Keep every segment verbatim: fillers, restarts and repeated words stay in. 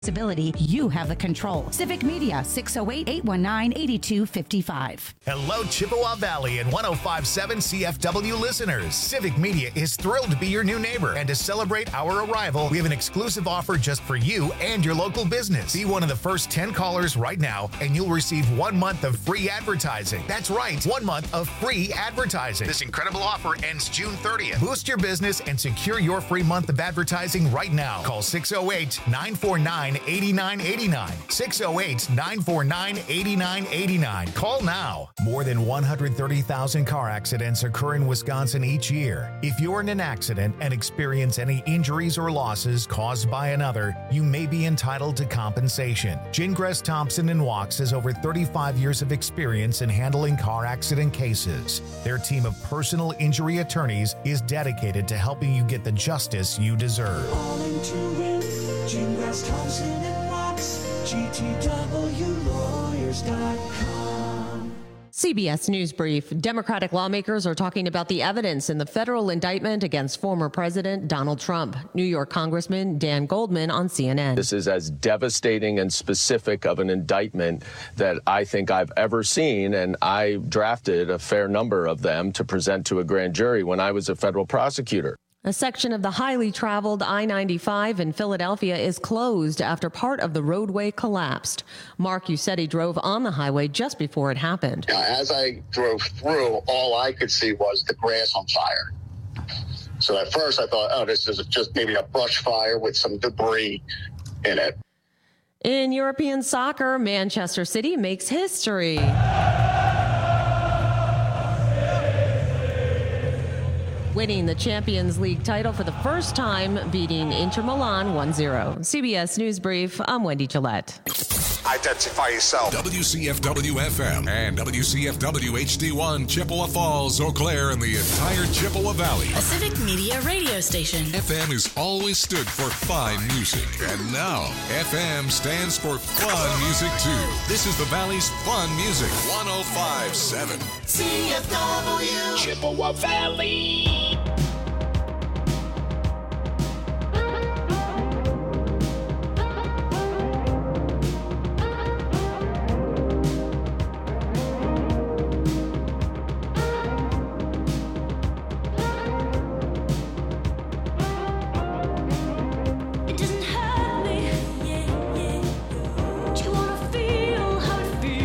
Ability, you have the control. Civic Media, six oh eight, eight one nine, eight two five five. Hello, Chippewa Valley and one oh five point seven C F W listeners. Civic Media is thrilled to be your new neighbor. And to celebrate our arrival, we have an exclusive offer just for you and your local business. Be one of the first ten callers right now, and you'll receive one month of free advertising. That's right, one month of free advertising. This incredible offer ends June thirtieth. Boost your business and secure your free month of advertising right now. Call six oh eight, nine four nine, eight nine eight nine. six oh eight, nine four nine, eight nine eight nine. Call now. More than one hundred thirty thousand car accidents occur in Wisconsin each year. If you're in an accident and experience any injuries or losses caused by another, you may be entitled to compensation. Gingras Thompson and Walks has over thirty-five years of experience in handling car accident cases. Their team of personal injury attorneys is dedicated to helping you get the justice you deserve. Calling to win, Gingras Thompson and Walks, G T W lawyers dot com. C B S News Brief. Democratic lawmakers are talking about the evidence in the federal indictment against former President Donald Trump. New York Congressman Dan Goldman on C N N. This is as devastating and specific of an indictment that I think I've ever seen, and I drafted a fair number of them to present to a grand jury when I was a federal prosecutor. A section of the highly traveled I ninety-five in Philadelphia is closed after part of the roadway collapsed. Mark Usetti drove on the highway just before it happened. As I drove through, all I could see was the grass on fire. So at first I thought, oh, this is just maybe a brush fire with some debris in it. In European soccer, Manchester City makes history. Winning the Champions League title for the first time, beating Inter Milan one zero. C B S News Brief, I'm Wendy Gillette. Identify yourself. W C F W F M and W C F W H D one, Chippewa Falls, Eau Claire, and the entire Chippewa Valley. A Civic Media radio station. F M has always stood for fine music, and now F M stands for fun music too. This is the Valley's fun music. one oh five point seven C F W Chippewa Valley.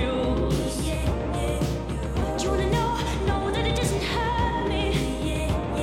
Yeah.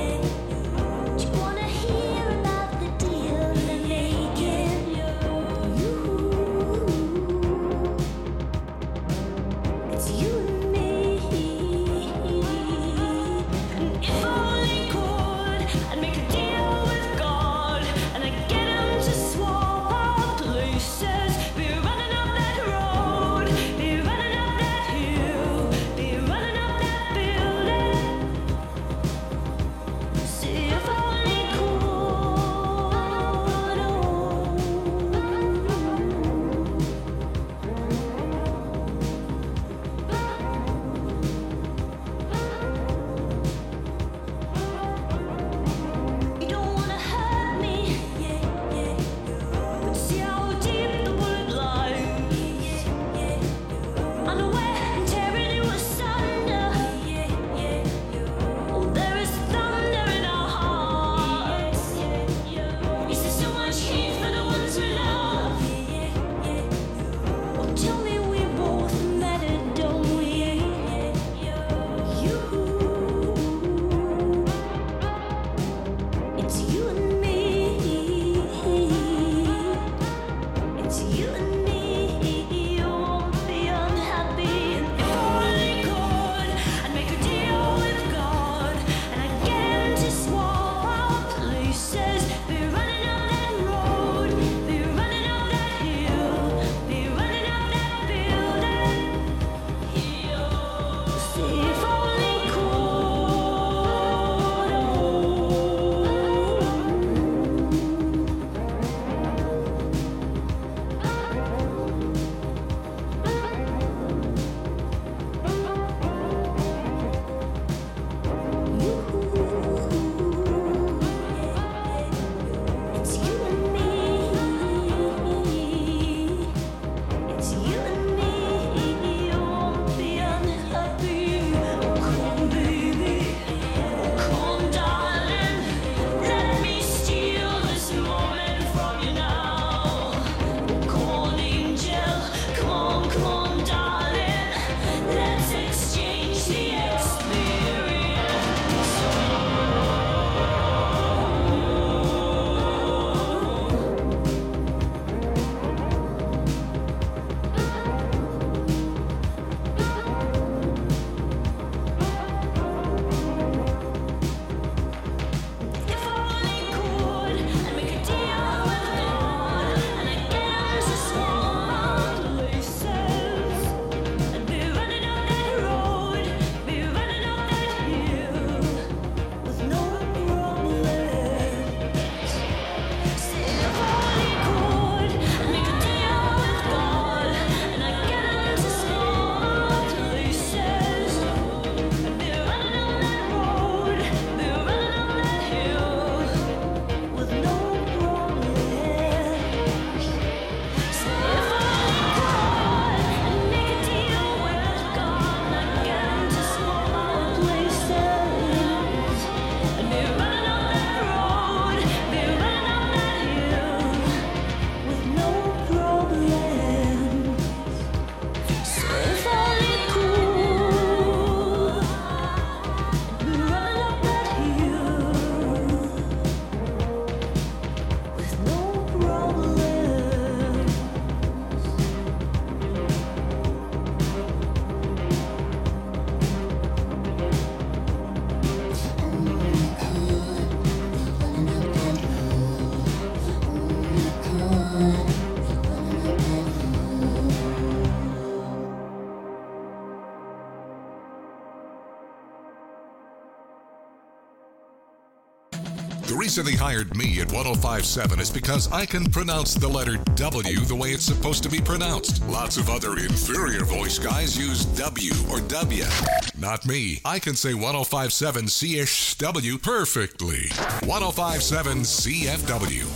reason they hired me at one oh five point seven is because I can pronounce the letter W the way it's supposed to be pronounced. Lots of other inferior voice guys use W or W. Not me. I can say one oh five point seven C H W perfectly. one oh five point seven C F W.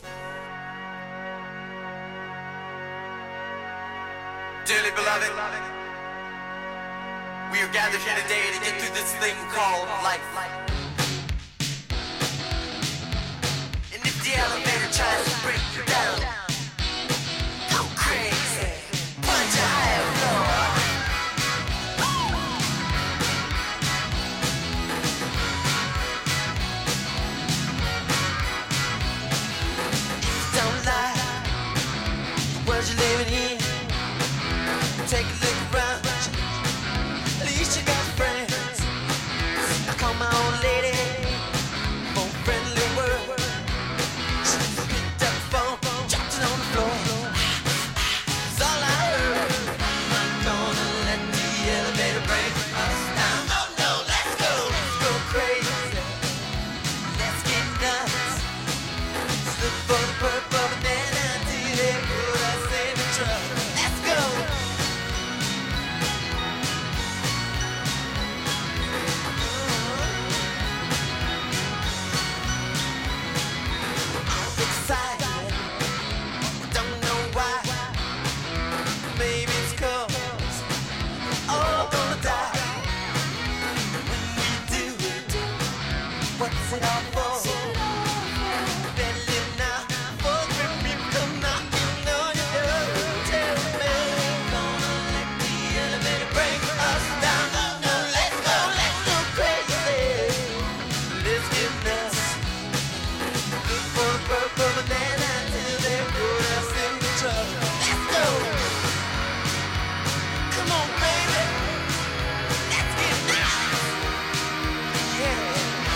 Dearly beloved, we are gathered here today to get through this thing called life. And if the elevator tries to break you down, go crazy, punch a higher floor. Don't lie, the world you're living in. Take a look around, at least you got friends. I call my old lady for a friendly word. She picked up the phone, dropped it on the floor. That's all I heard. I'm not gonna let the elevator break us down. Oh no, let's go, let's go crazy. Let's get nuts. Let's look for the purple banana until they put us in the trouble. Let's go. What's it all for? Better live now, before the great people come knocking on your door. Tell me, gonna let the elevator break us down. Oh no, let's go, let's go crazy. Let's get nuts. Look for the purple banana till they put us in the trouble. Let's go. Come on, baby. Let's get nuts. Yeah.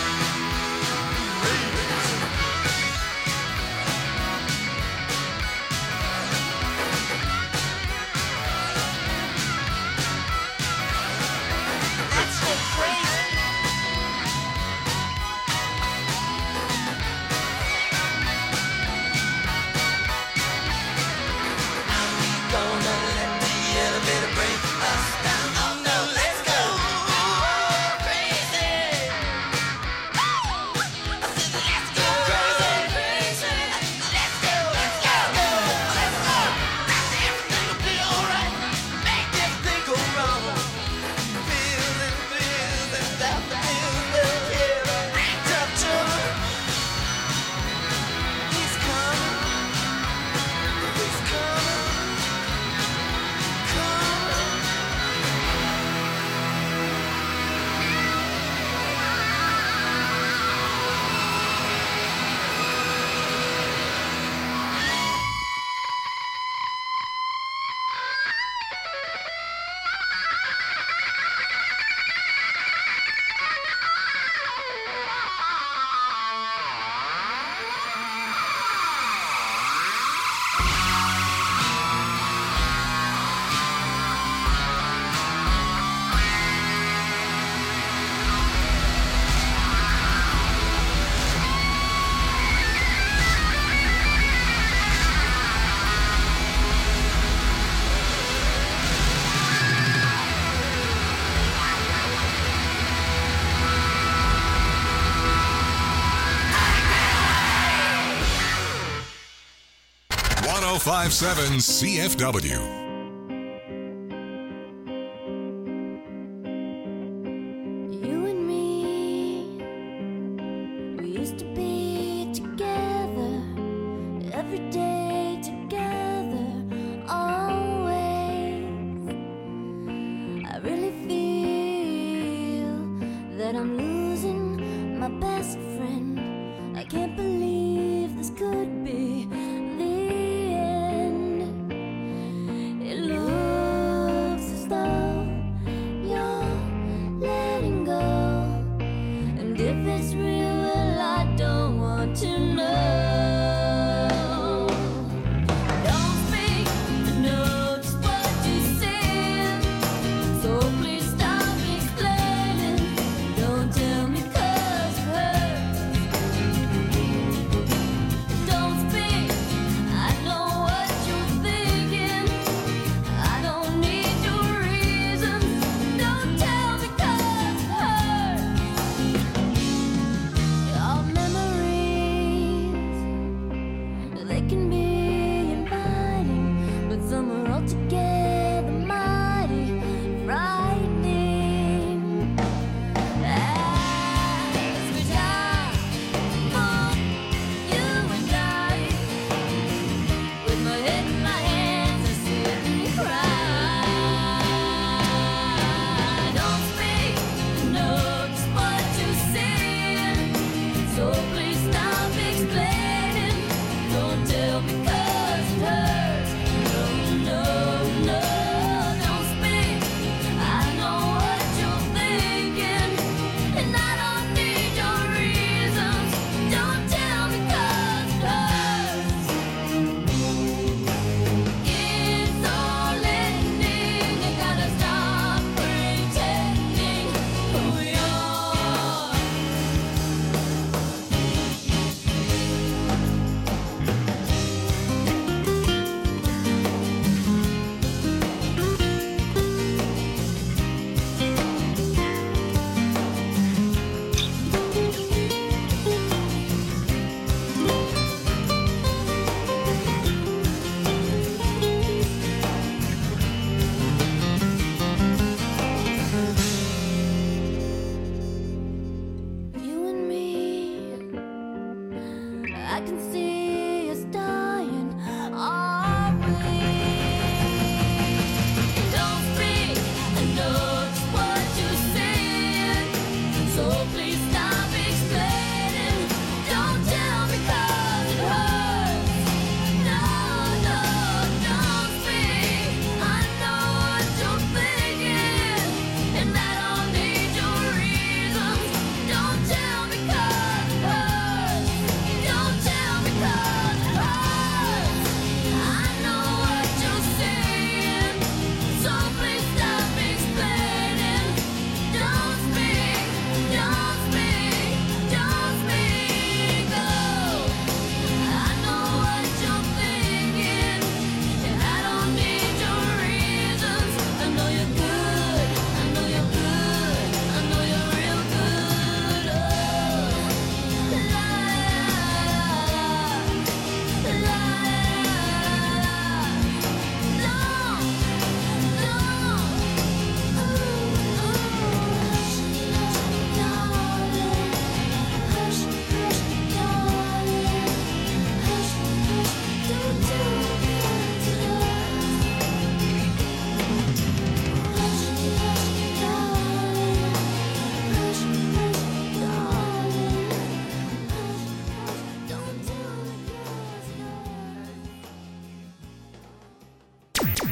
one oh five point seven C F W.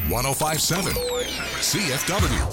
one oh five point seven C F W.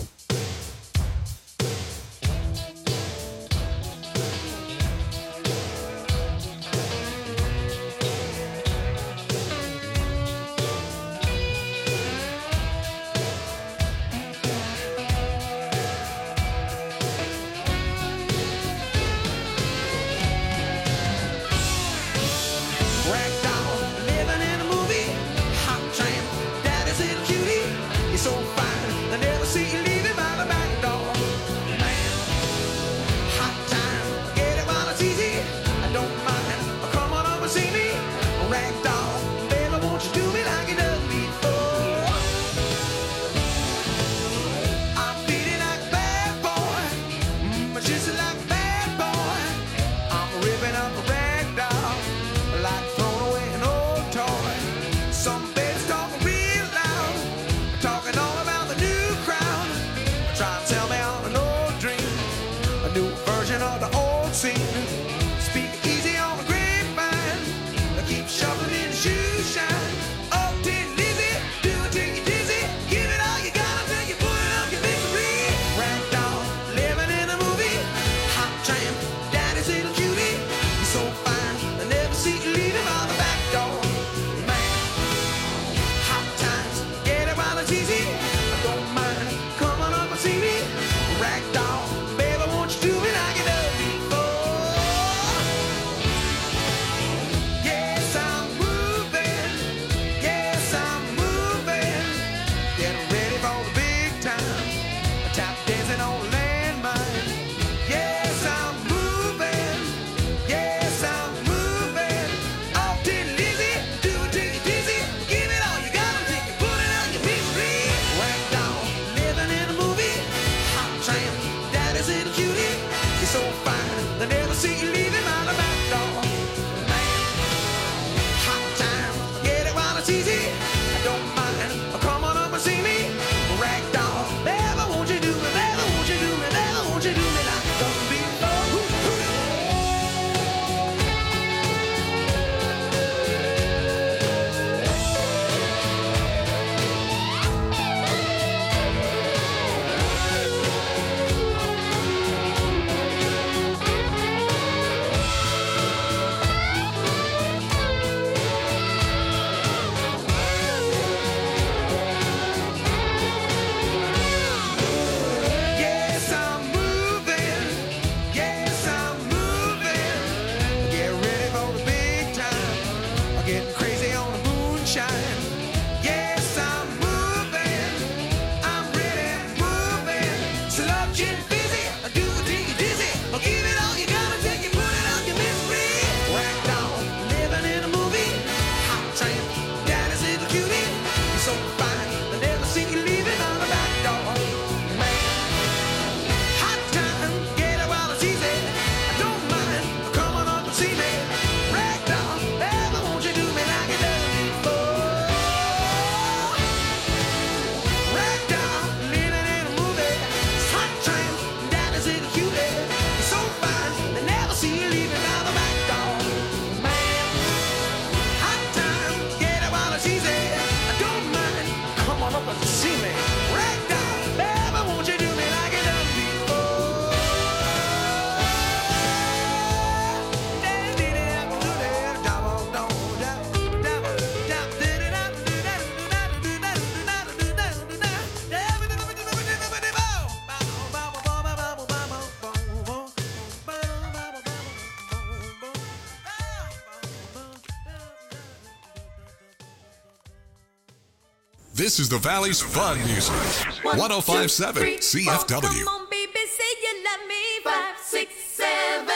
This is the Valley's fun music. one oh five point seven C F W. Come on, baby, say you love me. Five, six, seven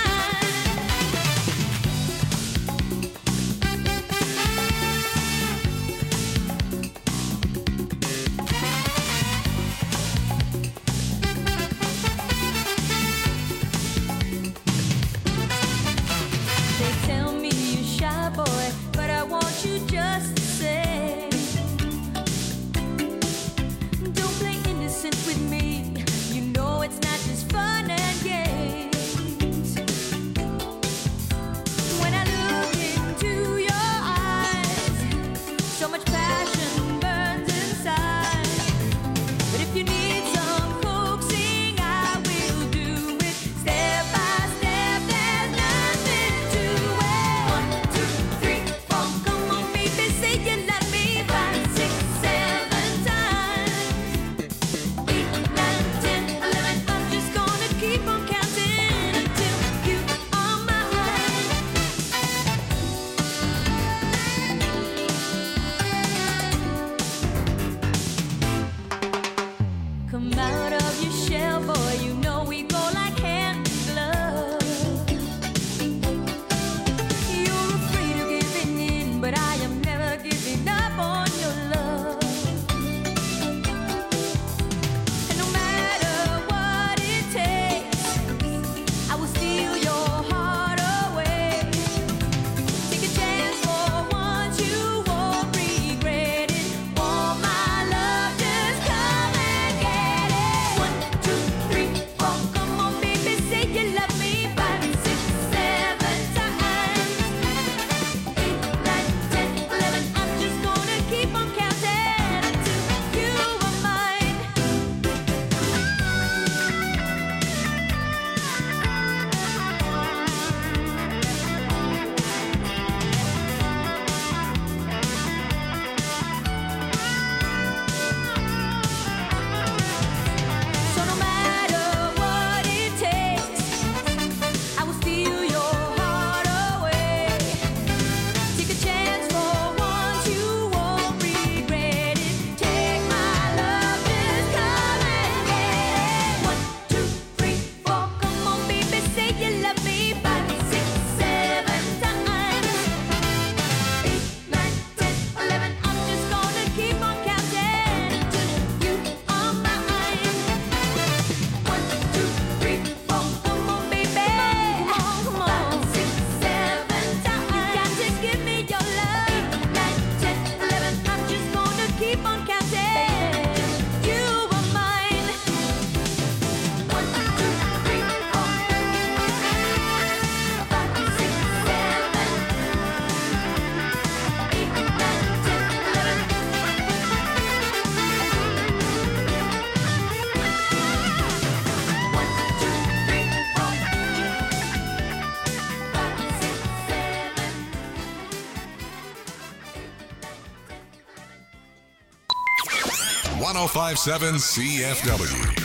They tell me you're shy, boy, but I want you just the same. Don't play innocent with me. You one oh five point seven C F W.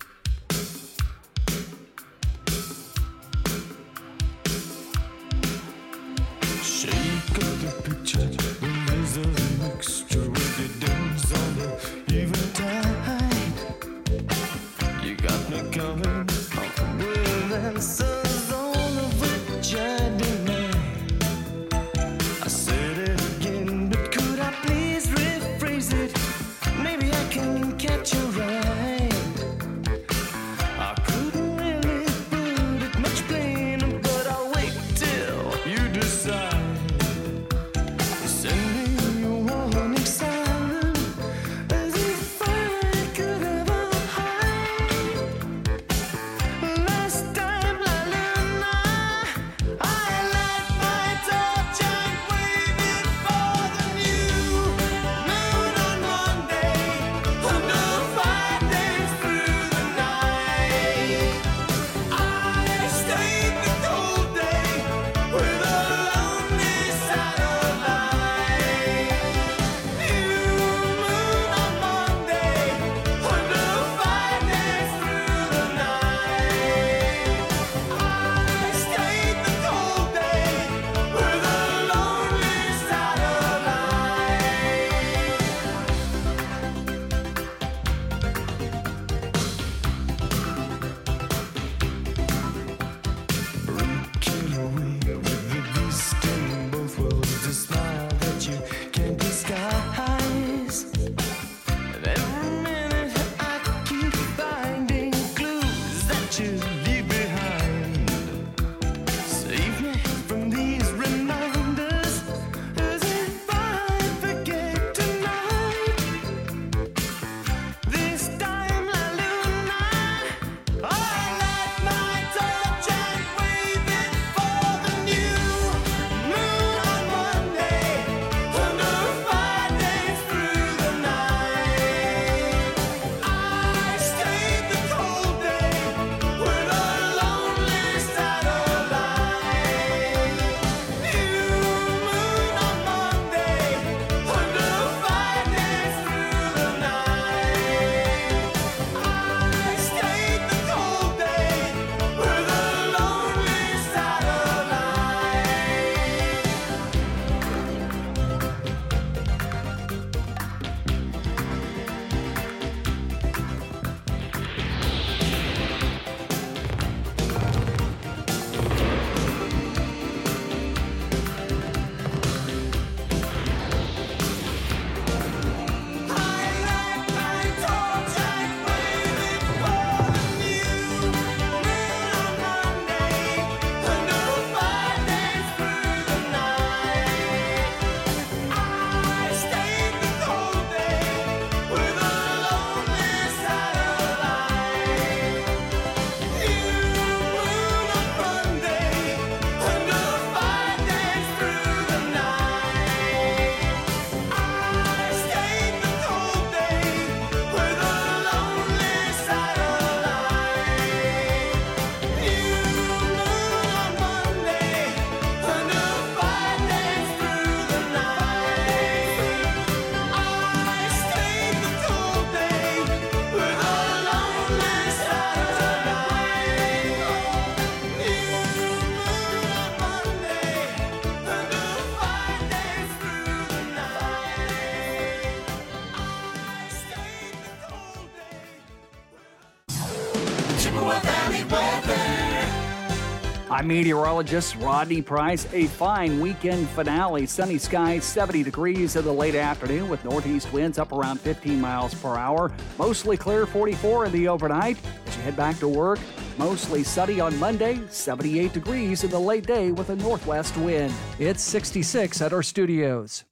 I'm meteorologist Rodney Price. A fine weekend finale. Sunny skies, seventy degrees in the late afternoon with northeast winds up around fifteen miles per hour. Mostly clear, forty-four in the overnight. As you head back to work, mostly sunny on Monday, seventy-eight degrees in the late day with a northwest wind. It's sixty-six at our studios.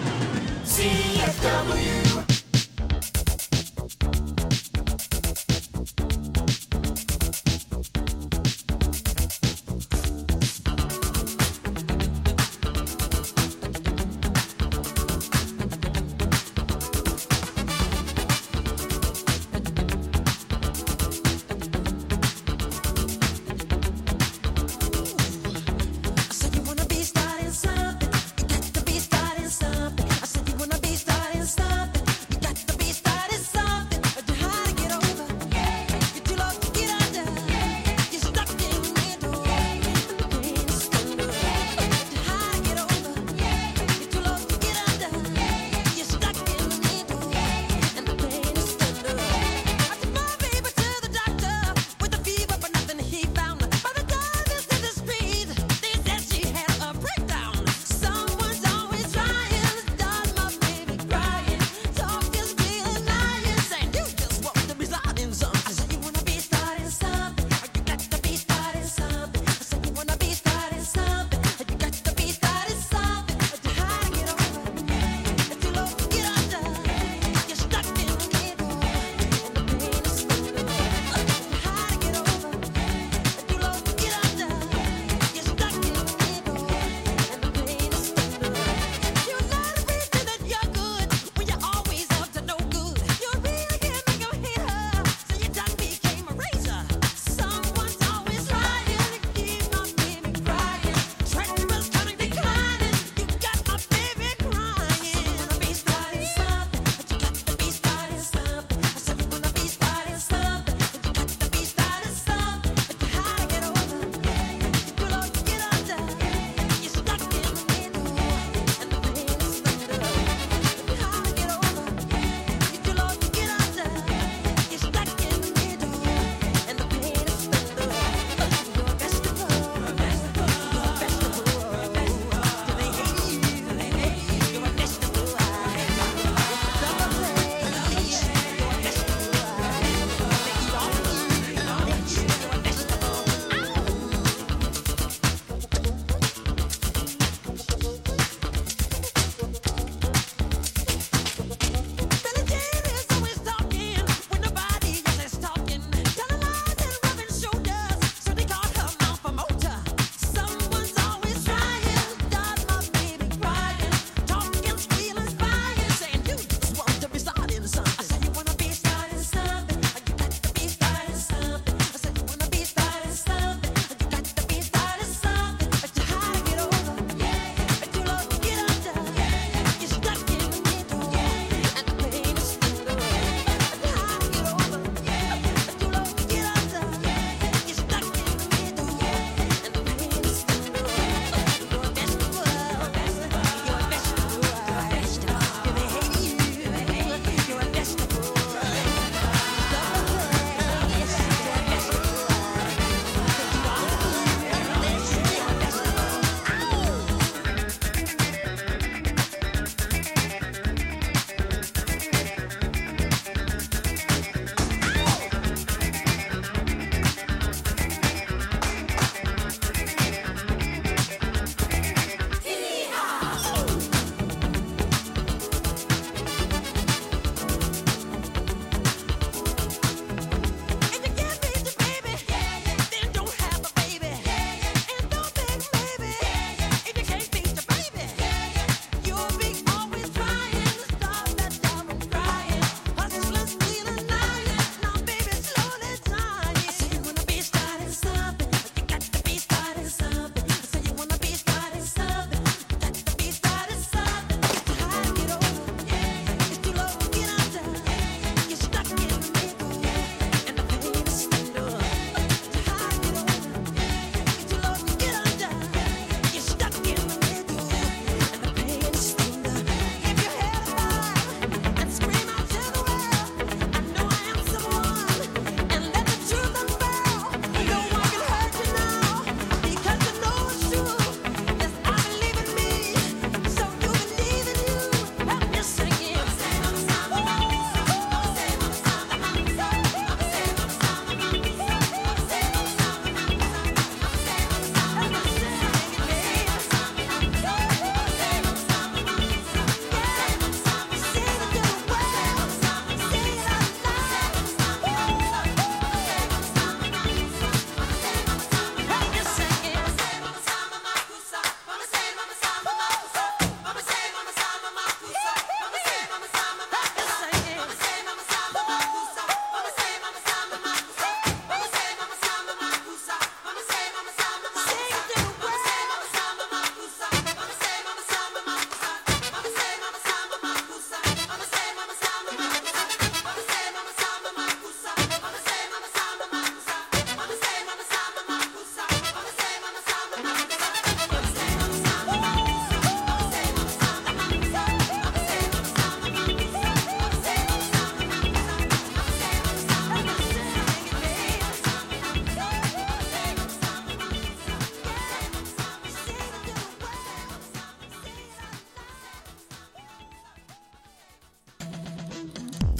C F W. Stop.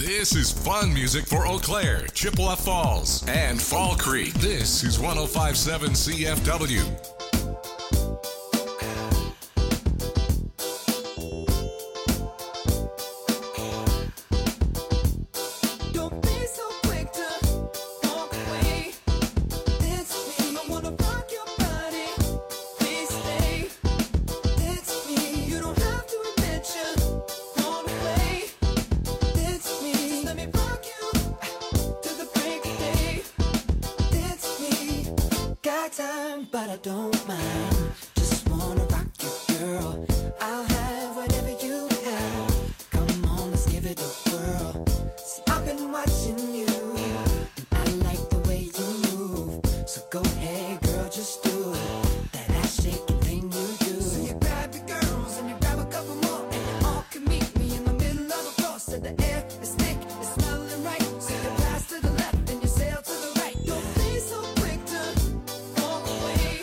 This is fun music for Eau Claire, Chippewa Falls, and Fall Creek. This is one oh five point seven C F W. But I don't mind. Just wanna rock you, girl. I'll have whatever you have. Come on, let's give it a whirl. See, I've been watching you, and I like the way you move. So go ahead, girl, just do it. That ass shaking thing you do. So you grab your girls and you grab a couple more, and you all can meet me in the middle of the floor. So the air is thick, it's smelling right. So you pass to the left and you sail to the right. Don't be so quick to walk away.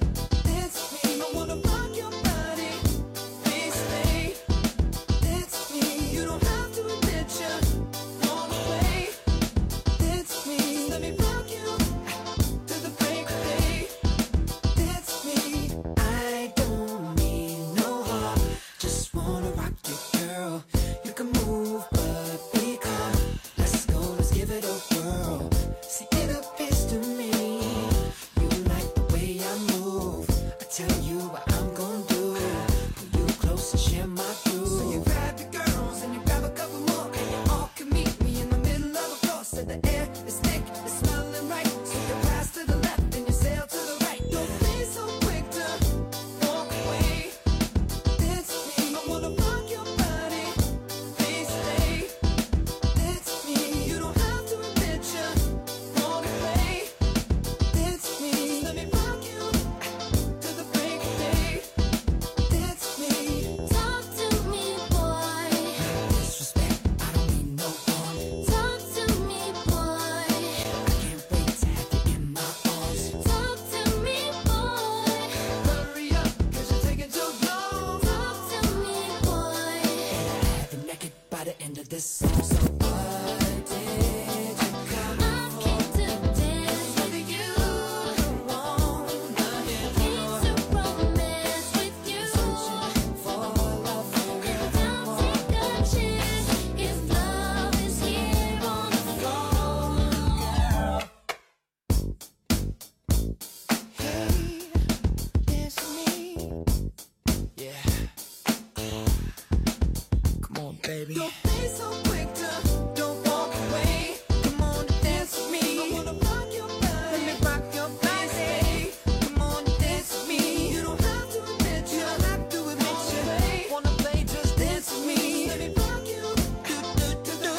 Baby. Don't be so quick to don't walk away. Come on and dance with me. I wanna rock your body. Let me rock your body. Come on and dance with me. You don't have to admit you. don't have to admit you. Wanna play, just dance with me. Let me rock you. Do do do do.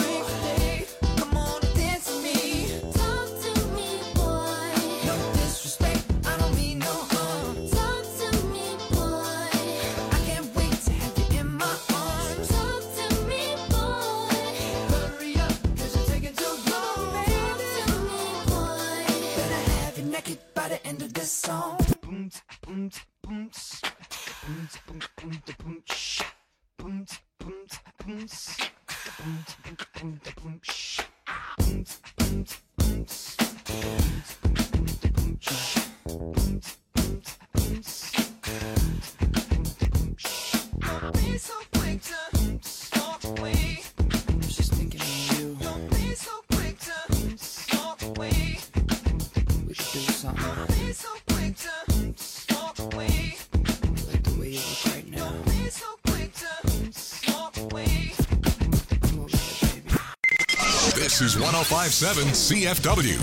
Come on and dance with me. Talk to me, boy. No disrespect, I don't mean no harm. Talk to me, boy. I can't wait to have you in my arms. Talk to me, boy. Hurry up, cause you're taking too long. Talk to me, boy. Better have you naked by the end of this song. Boom, boom, boom, boom, boom, boom, boom, boom, shh. Boom, boom, boom, boom, boom, boom, boom, boom, shh. Boom, boom, boom, boom, boom, boom, boom, shh. Boom, boom, boom, boom, boom, shh. Don't be so quick to walk away. I was just thinking of you. Don't be so quick to walk away. We should do something. Don't be so quick to walk away. I like the way you look right now. Don't be so quick to walk away. Come over here, baby. This is one oh five point seven C F W.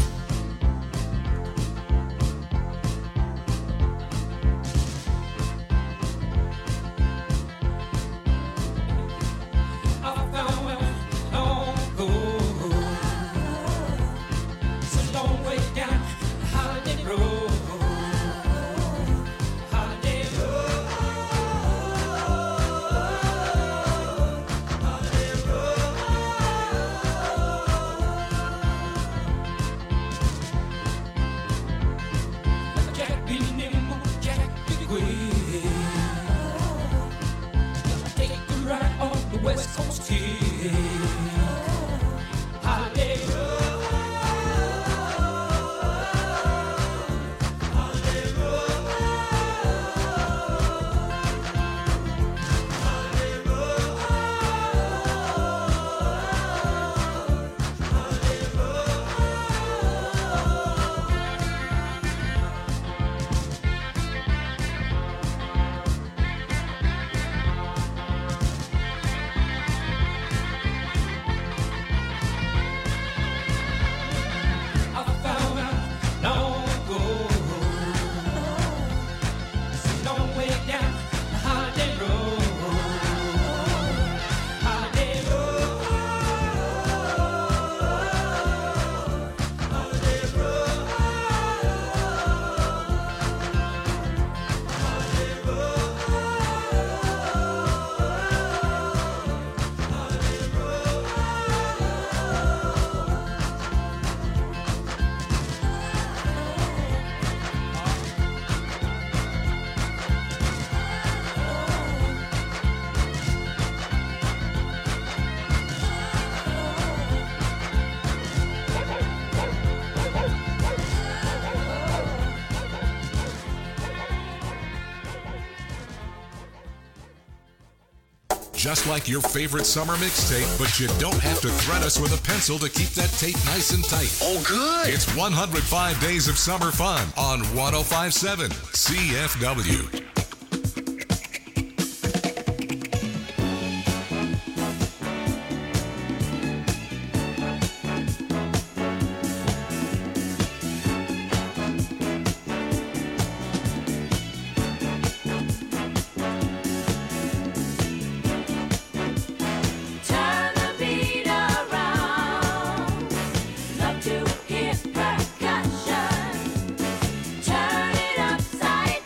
just like your favorite summer mixtape, but you don't have to thread us with a pencil to keep that tape nice and tight. Oh, good. It's one hundred five days of summer fun on one oh five point seven C F W. Turn the beat around. Love to hear percussion. Turn it upside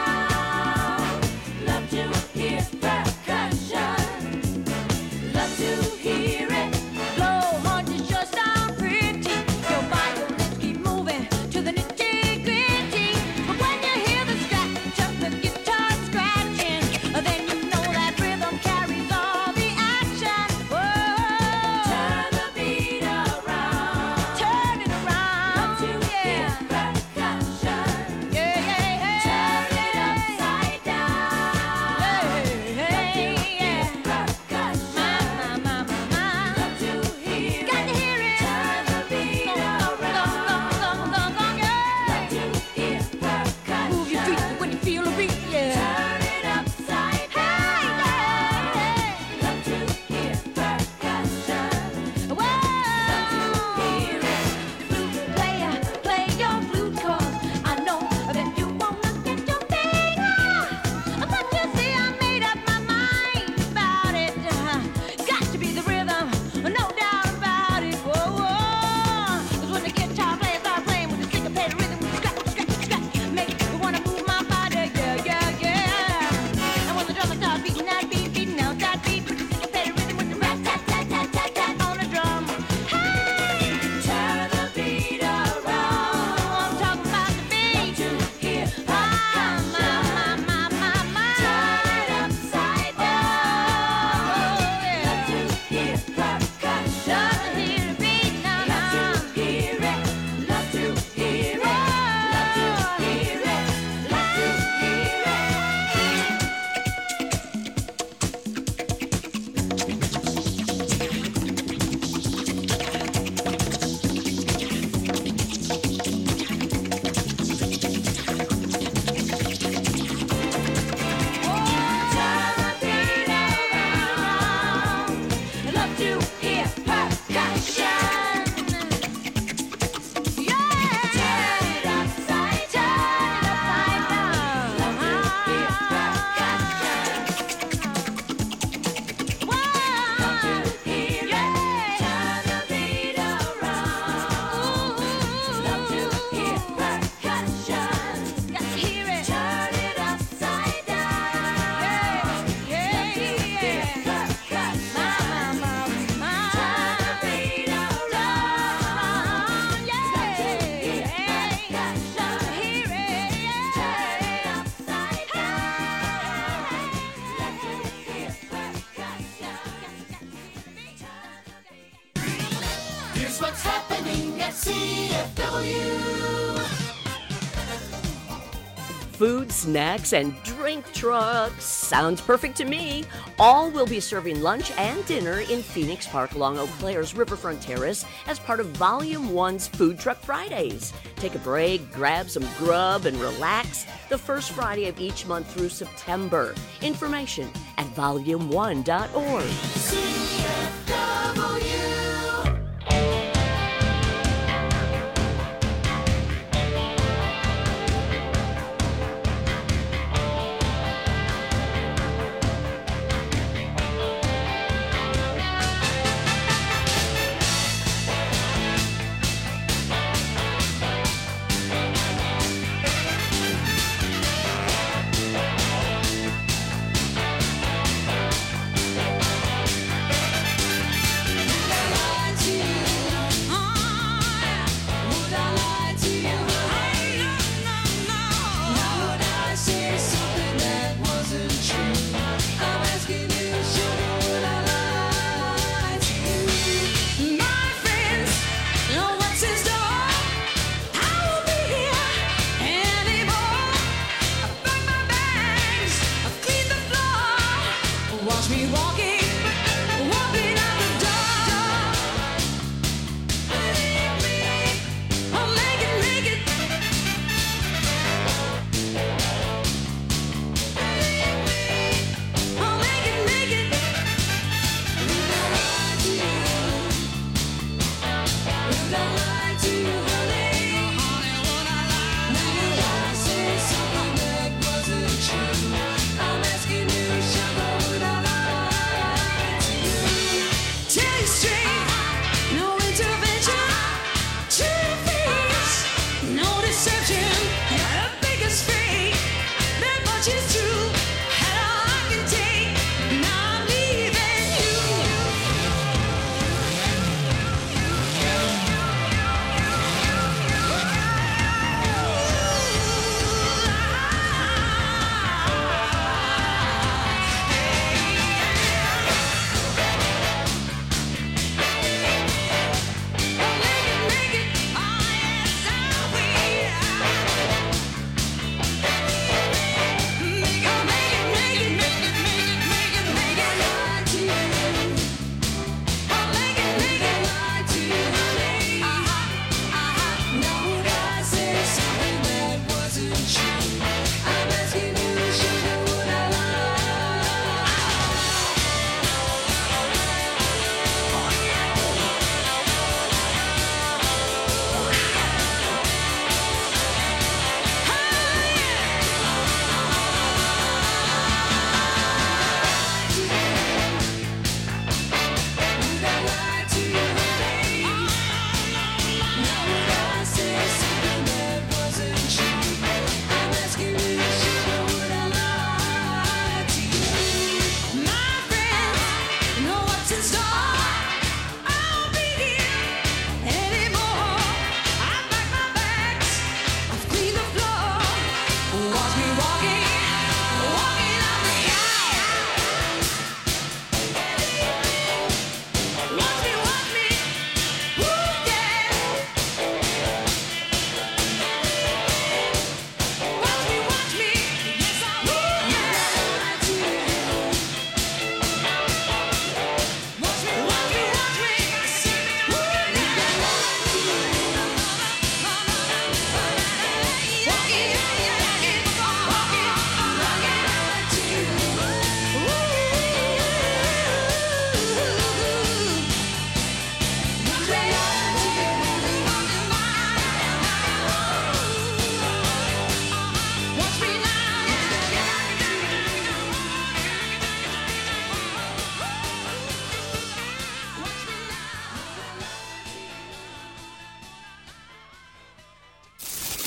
down. Love to hear percussion. Love to hear it. Blow horns just sound pretty. Your violins keep moving to the nitty gritty. But when you hear the scratch of the guitar scratching, then you know that rhythm carries all the action. Whoa. Turn the beat around. Turn it around. Love to hear percussion. Yeah, yeah, yeah. Turn it upside down. Hey, hey, yeah. Percussion. My, my, my, my. Love to hear it. Got to hear it. Turn the beat around. Gong, gong, gong, gong, yeah. Love to hear percussion. Move your feet when you feel a beat, yeah. Turn it upside down. Hey, love to hear percussion. Whoa. Love to hear it. Flute player, play your flute 'cause I know that you wanna get your thing on. But you see, I made up my mind about it. Got to be the rhythm, no doubt about it. Whoa, whoa. 'Cause when the guitar player starts playing with the syncopated rhythm, scratch, scratch, scratch, make me wanna move my body, yeah, yeah, yeah. And when the drummer starts beating that beat, beating out that beat with the syncopated rhythm with the rat tat tat tat tat tat on the drum. Hey, turn the beat around. I'm talking about the beat. To hear percussion. My, my, my, my, my. Turn it upside down. Love to hear percussion. Love to hear the beat now, now. Love to hear it. Love to hear it. Love to hear it. Love to hear it. Turn the beat around. Love to hear percussion. Yeah. Turn it upside down. Love to hear percussion. Whoa. Love to hear it. Turn the beat around. Love to hear percussion. Got to hear it. Turn it upside down. Yeah, yeah, yeah. Percussion. My, my, my, my. Turn the beat around. Yeah. Love to hear percussion. Love to hear it. Yeah. Turn it upside down. Love to hear percussion. Here's what's happening at C F W. Food, snacks, and drink trucks. Sounds perfect to me. All will be serving lunch and dinner in Phoenix Park along Eau Claire's Riverfront Terrace as part of Volume one's Food Truck Fridays. Take a break, grab some grub, and relax the first Friday of each month through September. Information at volume one dot org. C F W.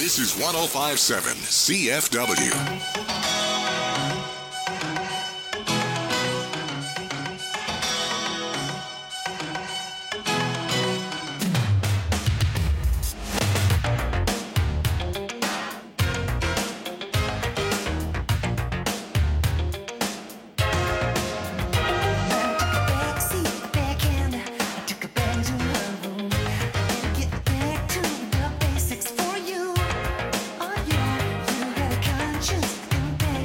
This is one oh five point seven C F W. Basics for you. Oh yeah, you got a conscience and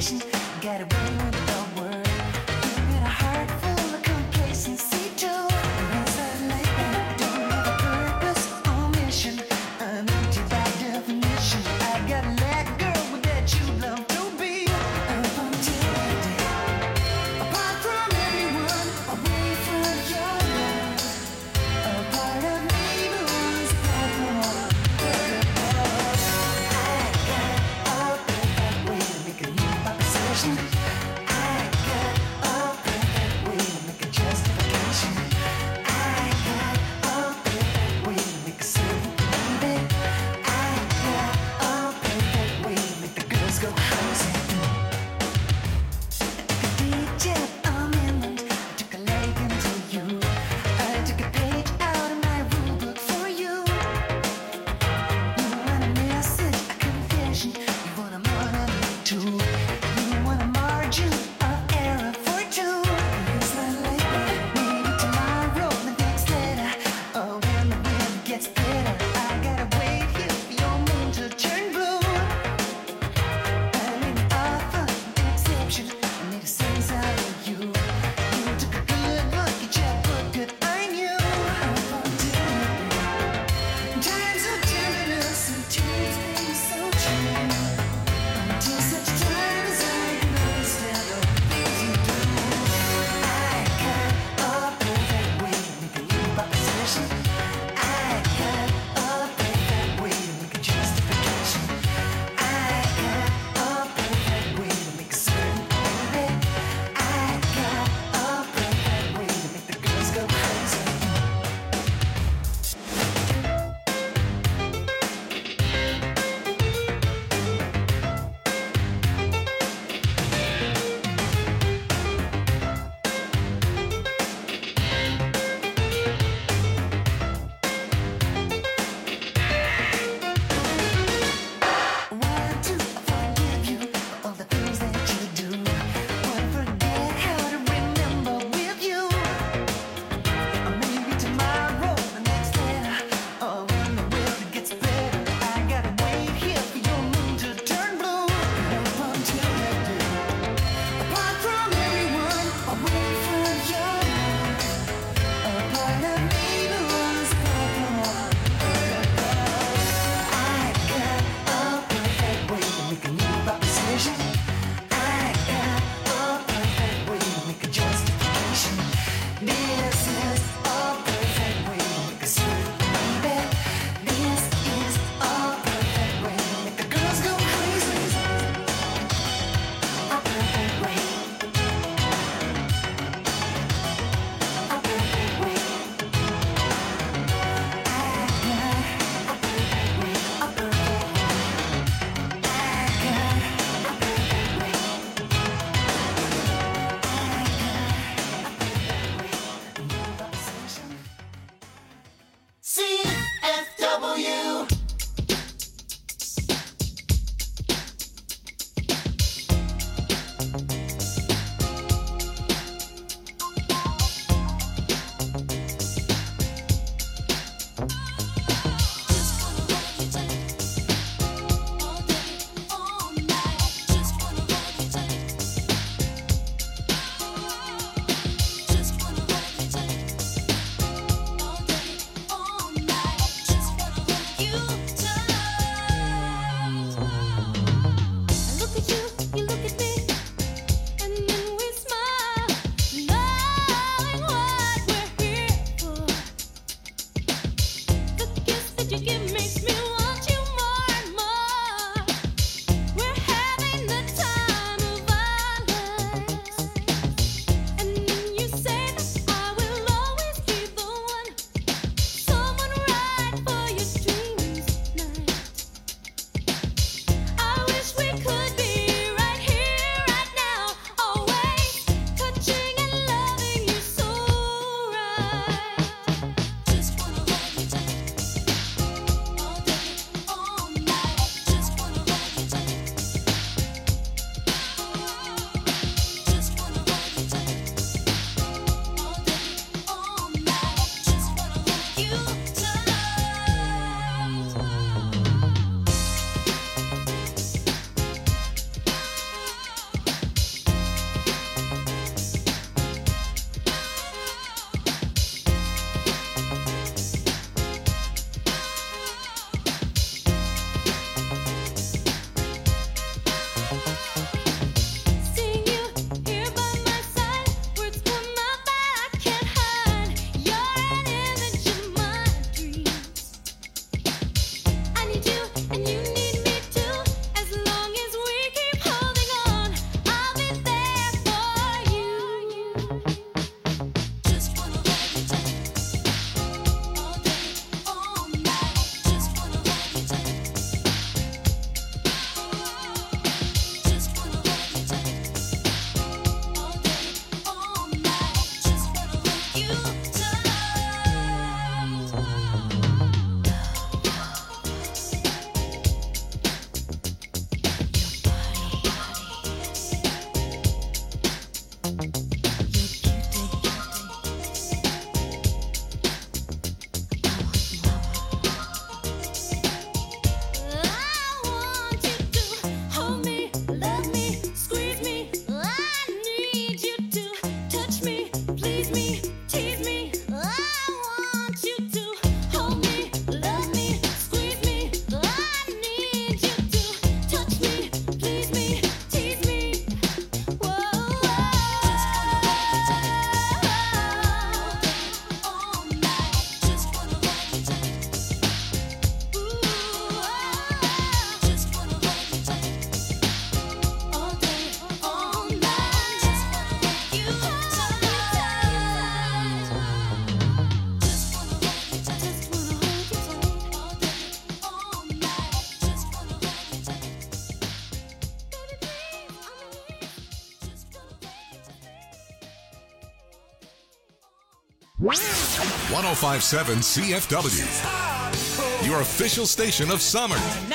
one oh five point seven C F W, your official station of summer.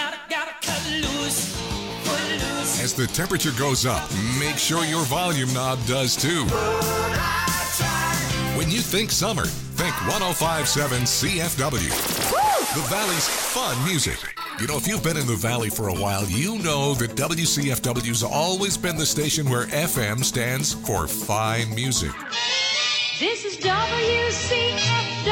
As the temperature goes up, make sure your volume knob does too. When you think summer, think one oh five point seven C F W. The Valley's fun music. You know, if you've been in the Valley for a while, you know that W C F W's always been the station where F M stands for fine music. This is W C F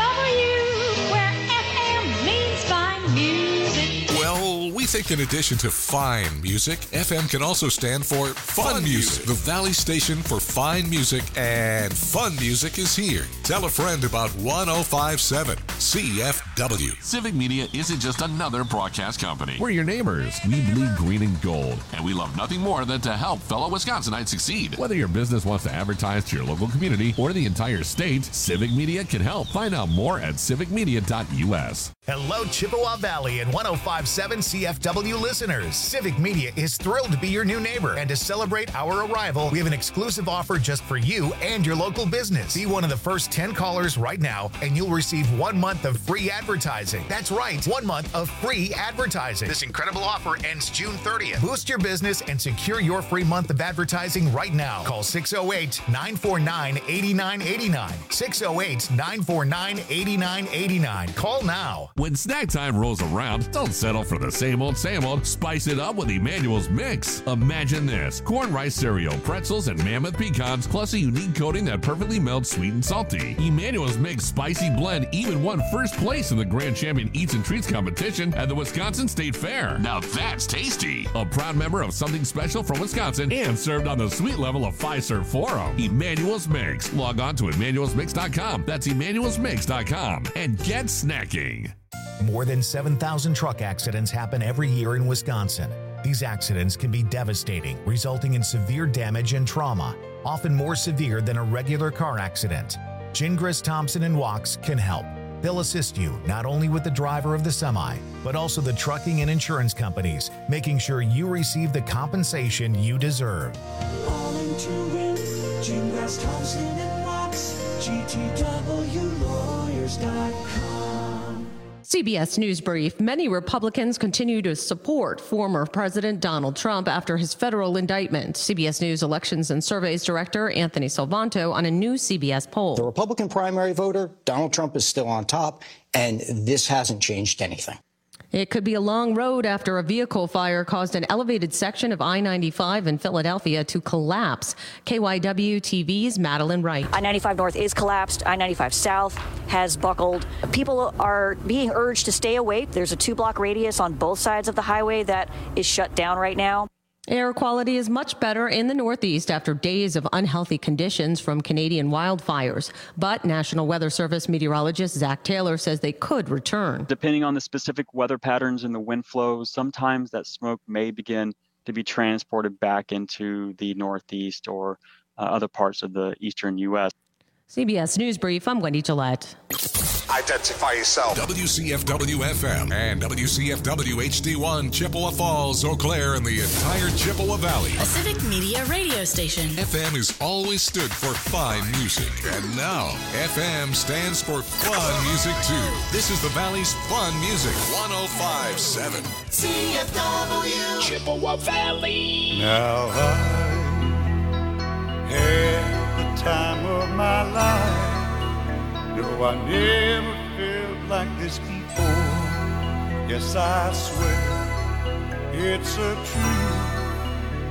W, where F M means fine music. Well, we think in addition to fine music, F M can also stand for fun, fun music. music. The Valley station for fine music and fun music is here. Tell a friend about one oh five point seven C F W. Civic Media isn't just another broadcast company. We're your neighbors. We bleed green and gold. And we love nothing more than to help fellow Wisconsinites succeed. Whether your business wants to advertise to your local community or the entire state, Civic Media can help. Find out more at civic media dot U S. Hello, Chippewa Valley and one oh five point seven C F W listeners. Civic Media is thrilled to be your new neighbor. And to celebrate our arrival, we have an exclusive offer just for you and your local business. Be one of the first ten callers right now, and you'll receive one month of free advertising. That's right, one month of free advertising. This incredible offer ends June thirtieth. Boost your business and secure your free month of advertising right now. Call six oh eight, nine four nine, eight nine eight nine. six oh eight, nine four nine, eight nine eight nine. Call now. When snack time rolls around, don't settle for the same old, same old. Spice it up with Emmanuel's Mix. Imagine this: corn rice cereal, pretzels, and mammoth pecans, plus a unique coating that perfectly melts sweet and salty. Emmanuel's Mix Spicy Blend even won first place in the Grand Champion Eats and Treats competition at the Wisconsin State Fair. Now that's tasty. A proud member of Something Special from Wisconsin and served on the sweet level of Fiserv Forum. Emmanuel's Mix. Log on to emmanuels mix dot com. That's emmanuels mix dot com and get snacking. More than seven thousand truck accidents happen every year in Wisconsin. These accidents can be devastating, resulting in severe damage and trauma, often more severe than a regular car accident. Gingras, Thompson, and Wachs can help. They'll assist you not only with the driver of the semi, but also the trucking and insurance companies, making sure you receive the compensation you deserve. All in to win, Gingras, Thompson, and Wachs, G T W lawyers dot com. C B S News Brief. Many Republicans continue to support former President Donald Trump after his federal indictment. C B S News Elections and Surveys Director Anthony Salvanto on a new C B S poll. The Republican primary voter, Donald Trump is still on top, and this hasn't changed anything. It could be a long road after a vehicle fire caused an elevated section of I ninety-five in Philadelphia to collapse. K Y W T V's Madeline Wright. I ninety-five North is collapsed. I ninety-five South has buckled. People are being urged to stay away. There's a two-block radius on both sides of the highway that is shut down right now. Air quality is much better in the Northeast after days of unhealthy conditions from Canadian wildfires. But National Weather Service meteorologist Zach Taylor says they could return. Depending on the specific weather patterns and the wind flows, sometimes that smoke may begin to be transported back into the Northeast or uh, other parts of the eastern U S. C B S News Brief, I'm Wendy Gillette. Identify yourself. W C F W F M and W C F W H D one, Chippewa Falls, Eau Claire, and the entire Chippewa Valley. A Civic Media radio station. F M has always stood for fine music, and now F M stands for fun music too. This is the Valley's fun music, one oh five point seven C F W Chippewa Valley. Now I had the time of my life. No, I never felt like this before. Yes, I swear it's a truth.